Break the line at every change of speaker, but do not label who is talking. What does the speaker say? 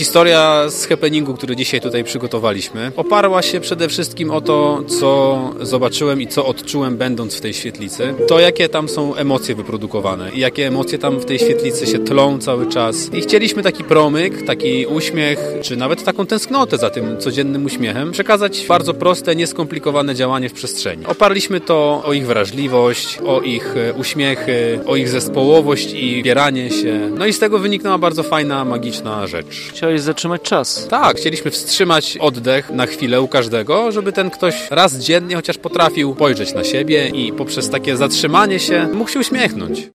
Historia z happeningu, który dzisiaj tutaj przygotowaliśmy, oparła się przede wszystkim o to, co zobaczyłem i co odczułem, będąc w tej świetlicy. To, jakie tam są emocje wyprodukowane i jakie emocje tam w tej świetlicy się tlą cały czas. I chcieliśmy taki promyk, taki uśmiech, czy nawet taką tęsknotę za tym codziennym uśmiechem przekazać w bardzo proste, nieskomplikowane działanie w przestrzeni. Oparliśmy to o ich wrażliwość, o ich uśmiechy, o ich zespołowość i wspieranie się. No i z tego wyniknęła bardzo fajna, magiczna rzecz.
Chciałeś zatrzymać czas.
Tak, chcieliśmy wstrzymać oddech na chwilę u każdego, żeby ten ktoś raz dziennie chociaż potrafił spojrzeć na siebie i poprzez takie zatrzymanie się mógł się uśmiechnąć.